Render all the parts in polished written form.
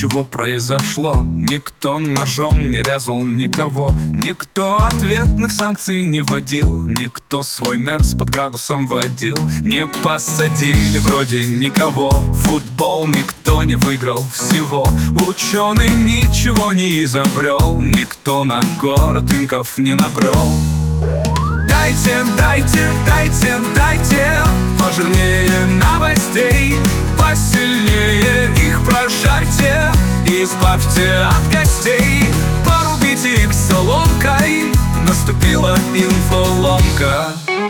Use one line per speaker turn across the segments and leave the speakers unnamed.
ничего произошло. Никто ножом не резал никого, никто ответных санкций не вводил, никто свой нерв под градусом водил. Не посадили вроде никого, футбол никто не выиграл всего, ученый ничего не изобрел, никто на город инков не набрел. Дайте, дайте, дайте, дайте пожирнее новостей, посильнее их прожарьте, избавьте от костей, порубите их соломкой, наступила инфоломка.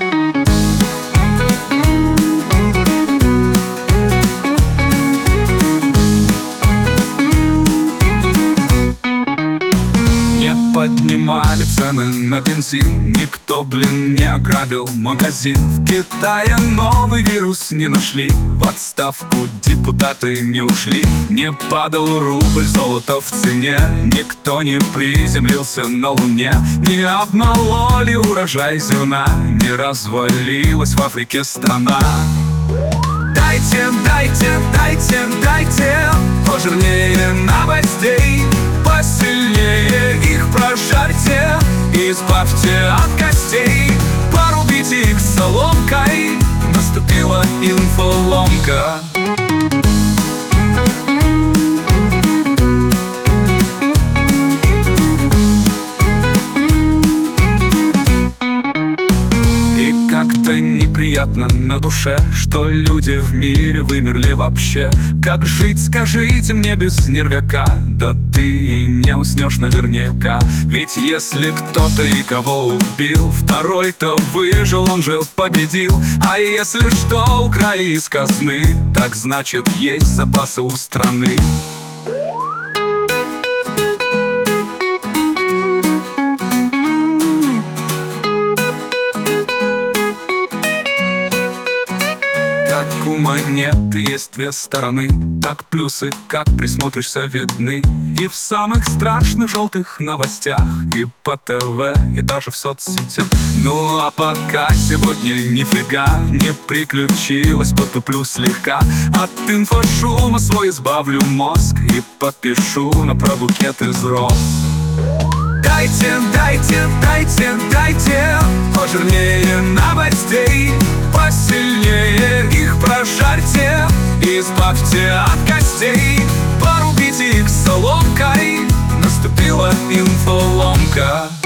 Поднимали цены на бензин, никто, не ограбил магазин. В Китае новый вирус не нашли, в отставку депутаты не ушли. Не падал рубль, золото в цене, никто не приземлился на Луне. Не обмололи урожай зерна, не развалилась в Африке страна. Дайте, дайте, дайте, дайте пожирнее новостей, посильнее их прожарьте, избавьте от костей, порубите их соломкой, наступила инфоломка. Как-то неприятно на душе, что люди в мире вымерли вообще. Как жить, скажите мне без нервяка? Да ты и не уснешь наверняка. Ведь если кто-то и кого убил, второй-то выжил, он же победил. А если что украли из казны, так значит есть запасы у страны. Как у монеты есть две стороны, так плюсы, как присмотришься, видны. И в самых страшных желтых новостях, и по ТВ, и даже в соцсетях. Ну а пока сегодня нифига не приключилось, потуплю слегка. От инфошума свой избавлю мозг и подпишу на про букет из роз. Дайте, дайте, дайте, дайте пожирнее новостей, посильнее их прожарьте, избавьте от костей, порубите их соломкой, наступила инфоломка.